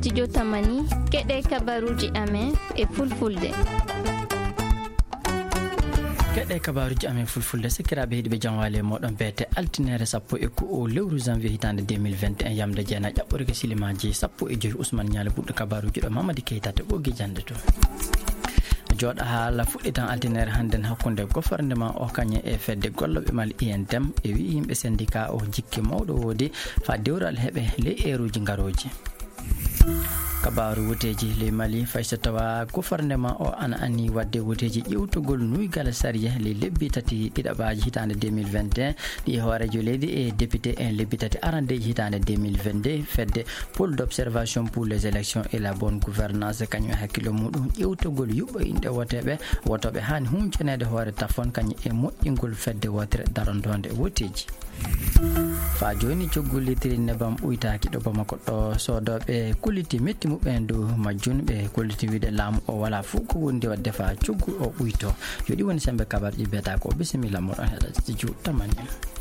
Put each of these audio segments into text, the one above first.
studio Tamani keɗe kabaruji amen e fulfulde. keɗe kabaruji amen fulfulde sikiraɓe heeɗiɓe janwale moɗon beete altinere 1 lewru janvier hitande 2021 yamde jeena ƴaɓɓorke silimaji 15 Ousmane Niale ɓurɗo kabaruji ɗo Mamadi Keita to ɓoggi jande to jooɗa haala fuɗɗitan altinere hannden hakkunde gofordement o kañe e fedde golloɓe mal INTM e wi yimɓe syndicat o jikki mawɗo woodi fa dewral heɓe ley eruji ngaroji. kabaru wuteji ley Mali fayso tawa gouvernement o ana anni wadde wuteji ƴewtugol nuygal sariya ley lebbi tati ɗiɗaɓaji hitande 2021 ɗi hoorejo leydi e député en lebbi tati arandeji hitande 2022 fedde pôle d'observation pour les élections et la bonne gouvernance kañum e hakkille muɗum ƴewtugol yuɓɓoyinɗe wotoɓe hani humcanede hoore tafon kañum e moƴƴingol fedde wotere darondonde wuteji. fa joni coggol litiri nebam ɓuytaki ɗo Bamako ɗo sodoɓe kulliti metti muɓen dow majjun ɓe kulliti wiide laamu o wala fuu ko wondi wadde fa coggu o ɓuyto yoɗi woni sembe kabarji biyata ko bisimilla moɗon heɗa studio Tamani.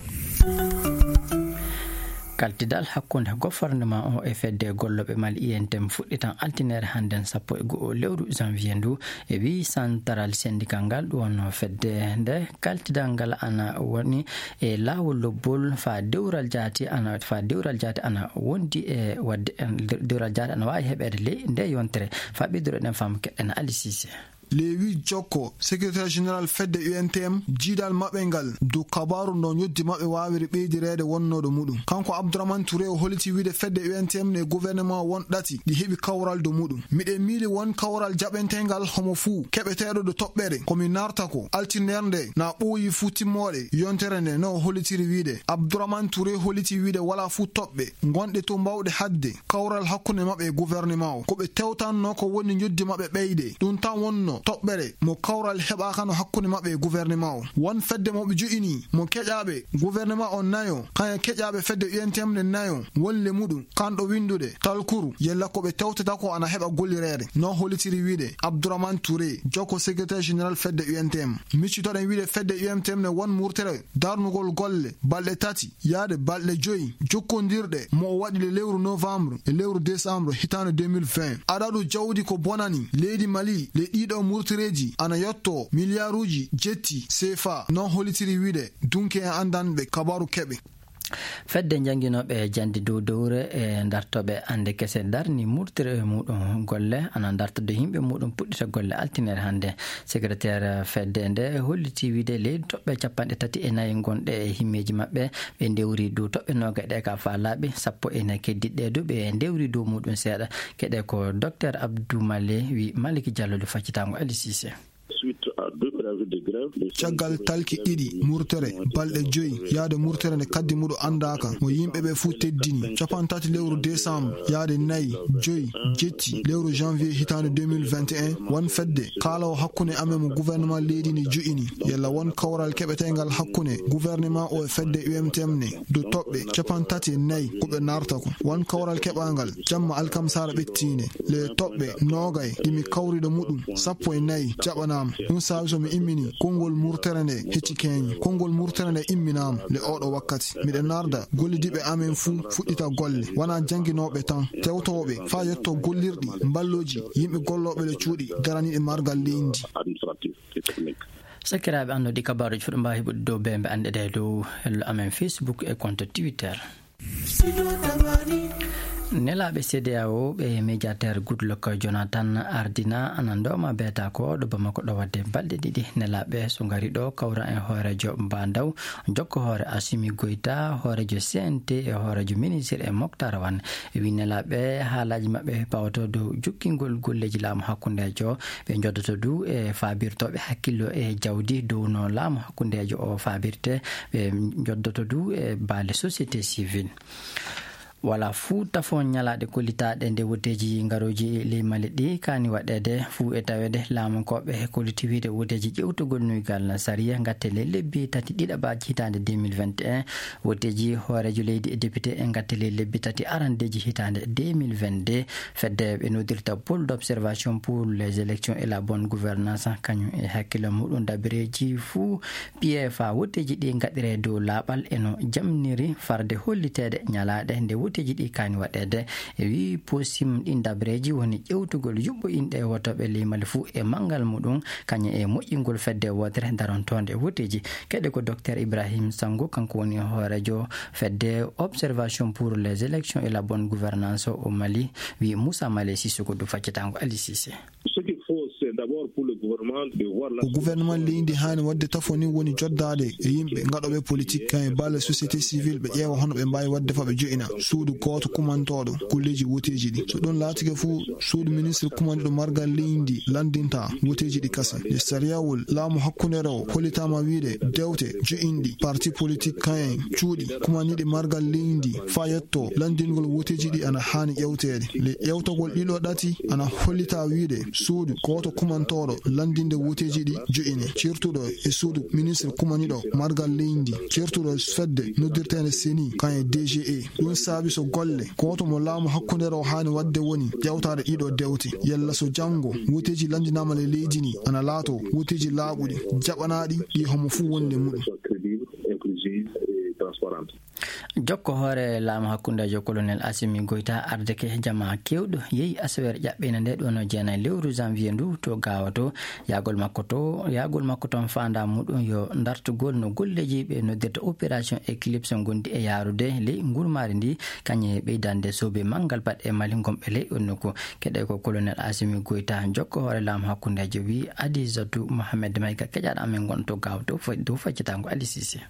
kaltidal hakkunde gouvernement o e fedde golloɓe mal INTM fuɗɗitan altinere hannden 1 lewru janvier ndu e wi central syndical ngal ɗum fedde nde kaltidal ngal ana woni e laawol lobbol fa dewral jaati ana wondi e wadde dewral jaati ana wawi heɓede ley nde yontere fa ɓiddoro ɗen fam keɗɗen Ali Cissé. Lewi Jokko secrétaire général fedde UNTM jiidal maɓɓe ngal dow kabaru no ñoddi maɓɓe wawiri ɓeydirede wonnoɗo muɗum kanko Abdourahmane Touré o holiti wiide fedde UNTM ne gouvernement won ɗati ɗi heɓi kawral dow muɗum miɗen miili won kawral jaɓentegal homo fuu keɓeteɗo ɗo toɓɓere komi narta ko altinere nde na ɓooyi fuu timmoɗe yontere nde no holitiri wiide Abdourahmane Touré holiti wiide wala fuu toɓɓe gonɗe to mbawɗe hadde kawral hakkunde maɓɓe e gouvernement o koɓe tewtanno ko woni ñoddi maɓɓe ɓeyde ɗum tan wonno toɓɓere mo kawral heɓaka no hakkunde maɓɓe e gouvernement o won fedde moɓe joƴini mo keƴaɓe gouvernement o nayo kañe keƴaɓe fedde UNTM ne nayo wonle muɗum kanɗo windude talkuru yella koɓe tewtata ko ana heɓa gollirede no holitiri wiide Abdourahmane Touré jokko secrétaire général fedde UNTM miccitoɗen wiide fedde UNTM ne won murtere darnugol golle balɗe tati yaade balɗe 5 jokkodirɗe mo o waɗi le lewru novembre e lewru décembre hitande 2020 aɗaɗu jawdi ko bonani leydi Mali le ɗiɗo murtireji ana yotto milliarduji jetti CFA non holitiri wiide dunke en andanɓe kabaru keɓe. fedde jangguinoɓe jandi dow dowre e dartoɓe ande kese darni murtire muɗum golle ana dartode yimɓe muɗum puɗɗita golle altinere hande secrétaire fedde nde holliti wiide leydi toɓɓe 34 gonɗe e himmeji mabɓe ɓe dewri dow toɓɓe noga ɗe ka fa laaɓi 14 keddiɗɗe do ɓe dewri dow muɗum seeɗa keɗe ko docteur Abdou Malé wi Maliki Diallo faccitango Ali Cissé. caggal talki ɗiɗi murtere balɗe 5 yaade murtere nde kaddi muɗo andaka mo yimɓeɓe fuu teddini 30 lewru décembre yaade 4 jetti lewru janvier hitande 2021 won fedde kaalawo hakkunde amen mo gouvernement leydi ni joƴini yalla won kawral keɓetegal hakkunde gouvernement o e fedde UNTM ne dow toɓɓe 34 koɓe narta ko won kawral keɓagal jamma alkamsara ɓettine le toɓɓe nogay ɗimi kawriɗo muɗum 14 jaɓanama ɗum saabi somi immini konngol murtere nde hecci keñi konngol murtere nde imminama le oɗo wakkati miɗen narda gollidiɓe amen fuu fuɗɗita golle wona janguinoɓe tan tewtoɓe fa yetto gollirɗi balloji yimɓe golloɓe le cuuɗi daraniɗe margal leydi. sakiraɓe anduɗi kabaruji fuɗo mbawi heɓude dow bembe andede dow hello amen Facebook e compte Twitter. nelaɓe CEDEAO ɓe médiateur Goodluck Jonathan ardina anandoma beta ko ɗo Bamako ɗo wadde balɗe ɗiɗi nelaɓe so gari ɗo kawra en hoorejo Mbadaw jokko hoore Assimi Goïta hoorejo CNT e hoorejo ministre e Mokhtar Wane wi nelaɓe haalaji mabɓe pawato dow jukkingol golleji laamu hakkundejo ɓe joddoto du e fabirtoɓe hakkillo e jawdi dow no laamu hakkundejo o fabirte ɓe joddoto du e baale société civile. wala fuu tafon ñalaɗe kollitaɗe nde woteji ngaroji ley Mali ɗi kani waɗede fuu e tawede laamankoɓe kolliti wiide woteji ƴewtugol nuygal sariya gatte ley lebbi tati ɗiɗaɓaji hitande 2021 woteji hoorejo leydi e député e gatte ley lebbi tati arandeji hitande 2022 fedde ɓe nodirta pôle d'observation pour les élections et la bonne gouvernance kañum e hakkille muɗum dabireji fuu piye fa woteji ɗi gaɗire dow laaɓal eno jamniri farde hollitede ñalaɗe nde wuteji ɗi kani waɗede e wi posim ɗin dabreji woni ƴewtugol yuɓɓo inɗe wotoɓe limal fuu e mangal muɗum kañum e moƴƴingol fedde wodere darontonde wuteji keɗe ko docteur Ibrahim Sango kanko woni hoorejo fedde observation pour les élections et la bonne gouvernance au Mali wi Moussa Malé Sissoko du faccitango Ali Cissé. Ko gouvernement leydi hani wadde tafoni woni joddade e yimɓe gaɗoɓe politique kan e balle société civile ɓe ƴeewa hono ɓe mbawi wadde fa ɓe joƴina suudu goto kumantoɗo kolleji woteji ɗi so ɗon laatike fuu suudu ministre kumanɗo margal leydi landinta woteji ɗi kase nde sariyawol laamu hakkundere o hollitama wiide dewte joƴinɗi parti politique kan en cuuɗi kumaniɗi margal leydi fa yetto landingol woteji ɗi ana hani ƴewtede le ƴewtogol ɗiɗo ɗati ana hollita wiide suudu goto kumantoɗo landinde woteji ɗi joƴine certuɗo e suudu ministre kumaniɗo margal leydi certuɗo fedde noddirtede seni kan e DGE ɗum saabi so golle goto mo laamu hakkundere o hani wadde woni ƴewtade ɗiɗo dewte yalla so janggo woteji landinama le leydi ni ana laato woteji laaɓuɗi jaɓanaɗi ɗi homo fuu wonde muɗum. jokko hoore laamu hakkundejo colonel Assimi Goïta ardeke jama kewɗo yeehi asawere ƴaɓɓina nde ɗon jeenayi lewru janvier ndu to gawa to yagol makko toon fanda muɗum yo dartugol no golleji ɓe noddirta opération éclipse gondi e yarude ley gurmari ndi kañe ɓeydande sobe mangal baɗɗe Mali gomɓe ley onnuko keɗe ko colonel Assimi Goïta jokko hoore laamu hakkundejo wi Adisatou Mohamed Mayga keƴaɗo amen gon to gawa to dow faccitango Ali Cissé.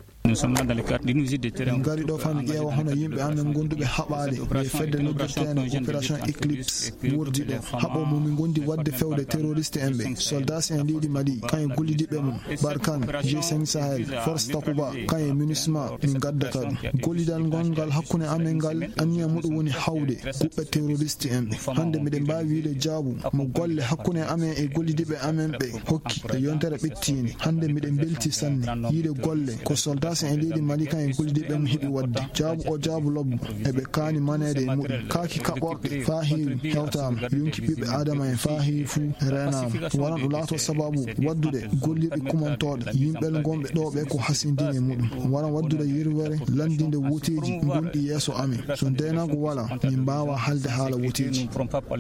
gari ɗo fami ƴeewa hono yimɓe amen gonduɓe haɓade e fedde noddirteno opération éclipse wurdi ɗo haɓo momin gondi wadde fewde terroriste en ɓe soldats en leydi Mali kan e gollidiɓe mum Barkhane G5 Sahel force Takuba kan e MINUSMA min gaddata ɗum gollidal gongal hakkunde amen ngal aniya muɗum woni hawde kuɓɓe terroriste en ɓe hande miɗen mbawi wiide jaabu mo golle hakkunde amen e gollidiɓe amen ɓe hokki e yontere ɓettini hande miɗen belti sanne yiide golle ko soldats en leydi Mali kan e gollidiɓe mum heeɓi wadde jaabu o jaabu lobbo eɓe kaani manede e muɗum kaaki kaɓorɗe fa heewi hewtama yonki ɓiɓɓe adama en fa heewi fuu renama waran ɗo laato sababu waddude gollirɗe kumantoɗe yimɓel gonɓe ɗo ɓe ko hasindine muɗum waran waddude yirwere landinde woteji gonɗi yeeso amen so ndenago wala min mbawa halde haala woteji.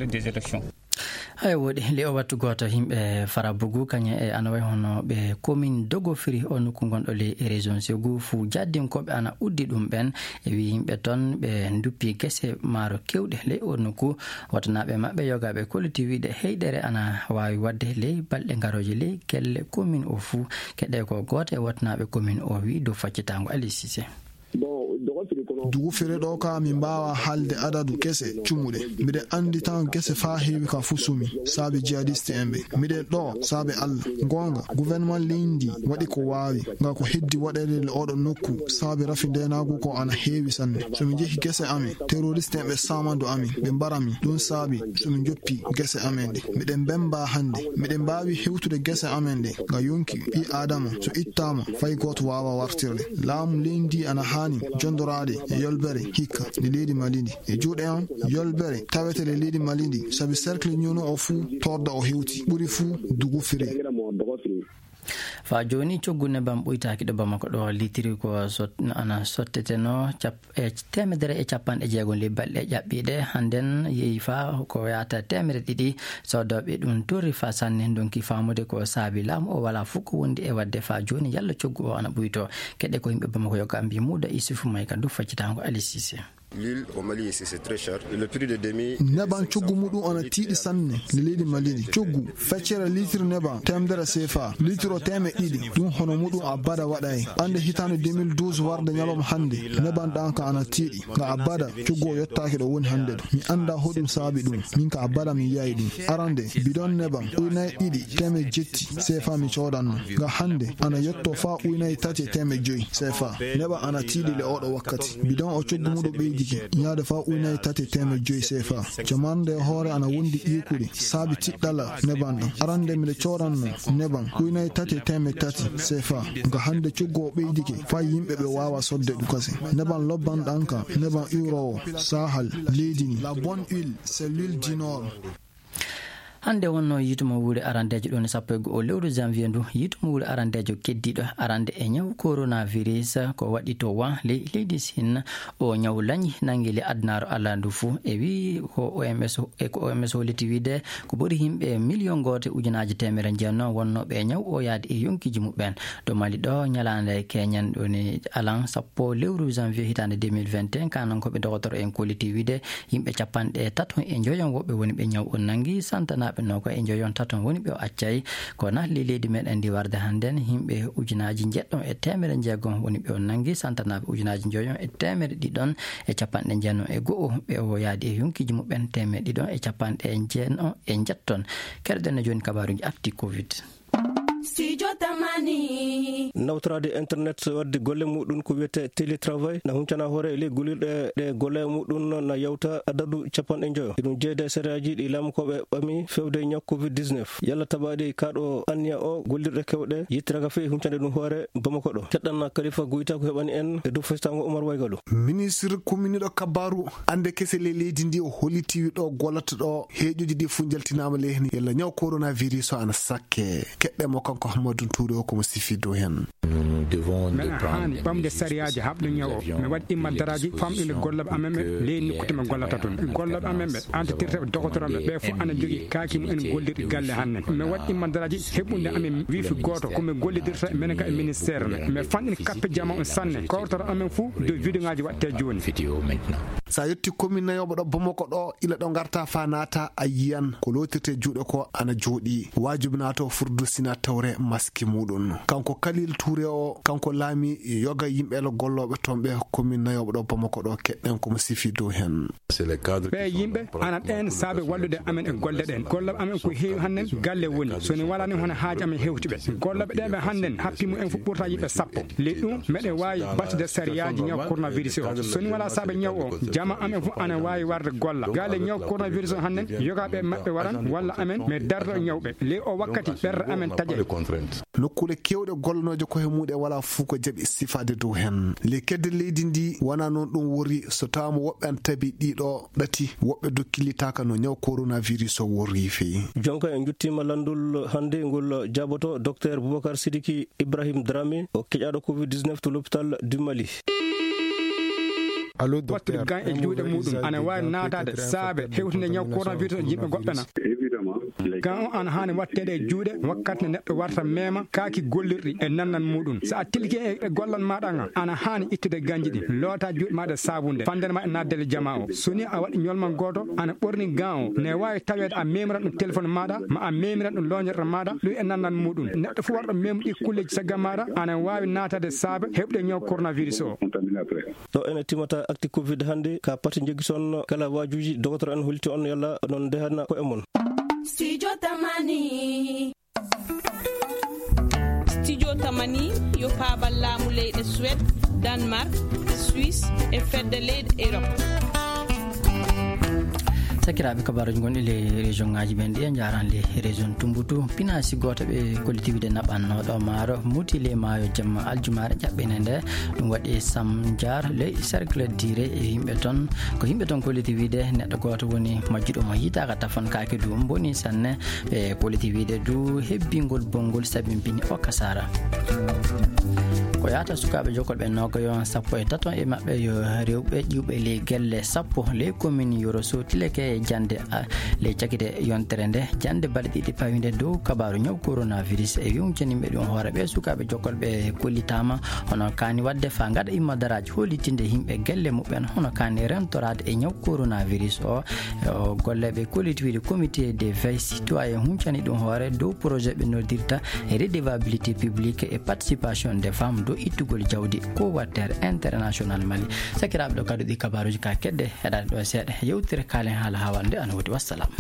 hay woɗi le o wattu goto yimɓe Farabougou kañum e ana wayi hono ɓe commune Dogofiri o nokku gonɗo le région Ségou fuu jaddinkoɓe ana uddi ɗum ɓen e wi yimɓe toon ɓe duppi guese maaro kewɗe ley o nokku watanaɓe mabɓe yogaɓe kolliti wiide heydere ana wawi wadde ley balɗe garoje ley kelle commune o fuu keɗe ko goto e watanaɓe commune o wi dow faccitango Ali Cissé. Dugufere ɗo ka min mbawa halde adadu gese cumuɗe miɗen andi tan gese fa heewi ka fu sumi saabi jihadiste en ɓe miɗen ɗo saabi Allah gonga gouvernement leydi waɗi ko wawi nga ko heddi waɗede le oɗo nokku saabi rafi ndenagu ko ana heewi sanne somin jeehi gese amen terroriste en ɓe samando amin ɓe mbarami ɗum saabi somin joppi gese amen ɗe miɗen bemba hande miɗen mbawi hewtude gese amen ɗe nga yonki ɓi adama so ittama fay goto wawa wartirde laamu leydi ana hani jondorade e yolbere hikka le leydi Malidi e juuɗe an yolbere tawete le leydi Malidi sabi cercle ñuno o fuu torda o hewti ɓuri fuu Dugufiri. fa joni coggu nebam ɓoytaki ɗo Bamako ɗo litiri ko ana sotteteno temedere e capanɗe jeegom le balɗe ƴaɓɓiɗe handen yeehi fa ko yata temere ɗiɗi sodoɓe ɗum torri fa sanne donki famude ko saabi laamu o wala fof ko wondi e wadde fa joni yalla coggu o ana ɓuyto keɗe ko yimɓe Bamako yoga mbi Mouda Issoufou Mayka du faccitango Ali Cissé. L'huile au Mali c'est très cher. Le prix de demi neban coggu muɗum ana tiiɗi sanne le leydi Malidi coggu feccere litre neban temdere CFA litre o teme ɗiɗi ɗum hono muɗum abbada waɗay ande hitande 2012 warde ñalom hande neban ɗan ka ana tiiɗi nga abbada coggu o yottaki ɗo woni hande ɗo mi anda hoɗum saabi ɗum min ka abbada mi yiyayi ɗum arande bidon neban ujunnaje ɗiɗi teme jetti CFA mi codanno nga hande ana yetto fa ujunnaje tati teme joyi CFA neban ana tiiɗi le oɗo wakkati bidon o coggu muɗum ɓeydi yaade fa ujunnaje tati teme joyi CFA jamande hoore ana wondi ƴikude saabi tiɗɗala neban ɗam arande miɗe coranno neban ujunnaje tati teme tati CFA nga hande coggu o ɓeydike fa yimɓe ɓe wawa sodde ɗum kasi neban lobban ɗan ka neban uro o sahal leydi ni la bonne huile c'est l'huile du nord. hande wonno yitumo wuure arandejo ɗon sappo e go'o lewru janvier ndu yitumo wuure arandejo keddiɗo arande e ñaw coronavirus ko waɗi to wa leydi Sin o ñaw lañi nangi le adnaro ala ndu fuu e wi ko OMS holiti wiide ko ɓuri himɓe million gote ujunaji temere jeenno wonnoɓe e ñaw o yaade e yonkiji muɓɓen do mali ɗo ñalande keñan ɗoni alan sappo lewru janvier hitande 2021 kanan koɓe docteur en koliti wiide yimɓe capanɗe taton e joyon woɓɓe woni ɓe ñaw on nangi santanaɓe noko e joyon taton woni ɓe o accay ko nahli leydi meɗen ndi warde hannden yimɓe ujunaji jeɗɗon e temere jeegom woni ɓe on nangi santanaɓe ujunaji joyon e temere ɗiɗon e capanɗe jeenno e go'o ɓe o yaadi e yonkiji muɓɓen temere ɗiɗon e capanɗe jeenno e jetton kerɗen joni kabaruji afti covid. nawtorade internet wadde golle muɗum ko wiyete télétravail na huncana hoore le gulirɗe ɗe golle muɗum na yawta adadu capanɗe joyo ɗum jeeyde séréaji ɗi lamkoɓe ɓami fewde ñaw covid 19 yalla tabaɗi kaɗo anniya o gollirɗe kewɗe yittiraka fewi huncande ɗum hoore Bamako ɗo keɗɗanna Kalifa Gouyta ko heɓani en e dow festago Oumar Waygalu ministre commune ɗo kabaru ande kese le leydi ndi o holitiwi ɗo gollata ɗo heeƴuji ɗi fu jaltinama lehni yalla ñaw coronavirus o ana sakke keɗɗemo kanko Hamadou Touré o komo sifi dow hen men hani ɓamde sariyaji haɓɗo ñaw o mi waɗi immandaraji famɗude gollaɓe amen ɓe leydi kotima gollata toon gollaɓe amen ɓe entretien doctoral ɓe fof ana jogui kaaki mumen gollirɗi galle hanne mi waɗi immandaraji heɓɓude amen wifi goto komi gollidirta minen ka e ministére me mi fanɗini kappe jama on sanne kawtata amen fou de vidéo ngaji watte joni sa yetti commune nayoɓo ɗo Bamako ɗo ila ɗo garta fa naata a yiyan ko lotirte juuɗe ko ana jooɗi wajibi nato furdusina tawre maski muɗum kanko Kalil Touré o kanko laami yoga yimɓe golloɓe toon ɓe commune nayoɓo ɗo Bamako ɗo keɗɗen komo sifi dow hen ɓe yimɓe ana ɗen saabe wallude amen e golle ɗen gollaɓe amen ko heewi hannen galle woni soni walani hono haaji amen hewtiɓe gollaɓe ɗeɓe hannen happimu en fof ɓurta yimɓe sappo leydi ɗum meɗen wawi battude sariyaji ñaw coronavirus o soni wala saabe ñaw o jama amen fof ana wawi warde golla galle ñaw coronavirus o hannen yogaɓe mabɓe waran walla amen mais dardo ñawɓe ley o wakkati ɓerɗe amen taƴe nokkule kewɗe gollanoje koye muɗe wala fuu ko jaaɓi sifade dow hen le kedde leydi ndi wona noon ɗum wori so tawama woɓɓe an tabi ɗiɗo ɗati woɓɓe dokkillitaka no ñaw coronavirus o worri feyi jonka en juttima landul hande ngol jaboto docteur Boubacar Sidiki Ibrahim Dramé o keƴaɗo covid 19 to l'hôpital du Mali wattude gan e juuɗe muɗum ana wawi natade saabe hewtinde ñaw coronavirus yimɓe goɓɓena gan o ana hani wattede e juuɗe wakkati nde neɗɗo warta mema kaaki gollirɗi e nannan muɗum sa a tilki e gollan maɗa ga ana hani ittude ganji ɗi loota juuɗe maɗa sabunde fandenma e naddele jama o soni a waɗi ñolman goto ana ɓorni gan o ne wawi tawede a memiran ɗum téléphone maɗa ma a memiran ɗum loñerɗo maɗa ɗum e nannan muɗum neɗɗo fo warɗo memɗi kulleji saggal maɗa ana wawi natade saabe heɓde ñaw coronavirus o ɗo ene timata acti covid hande ka pati jogui toon kala wajuji docteur en holiti on yalla non dehana ko e mon Studio Tamani yo paabal laamu leyɗe Suède, Danemark, Suisse e fedde leyɗe Europe. sakiraɓe kabaruji gonɗi le région ngaji ɓen ɗi e jaran le région Tumbutu pinasi goto ɓe collectivité naɓannoɗo maaro muti le maayo jamma aljumare ƴaɓɓene nde ɗum waɗi samdiar le cercle diré e yimɓe toon ko yimɓe toon collectivité neɗɗo goto woni majjuɗo mo yitaka tafon kake du boni sanne ɓe collectivité du hebbingol bongol sabimpini o kasara ko yata sukaɓe jokolɓe nogayo sappo e taton e mabɓe yo rewɓe ƴiwɓe le gelle sappo le commune yoro so tileke e jande le cakite yontere nde jande balɗe ɗiɗi pawide dow kabaru ñaw coronavirus e yumcanimɓe ɗum hooreɓe sukaɓe jokolɓe kollitama hono kani wadde fa gaɗa immodaraji hollitinde yimɓe gelle muɓɓen hono kani rentorade e ñaw coronavirus o golleɓe collectivité comité de veille citoyen huncani ɗum hoore dow projet ɓe noddirta e redevabilité publique et participation des femmes do ittugol jawdi ko wattere international Mali sakiraɓe ɗo kadi ɗi kabaruji ka kedde heɗade ɗo seeɗa yewtire kalen haala hawande an wodi wassalam.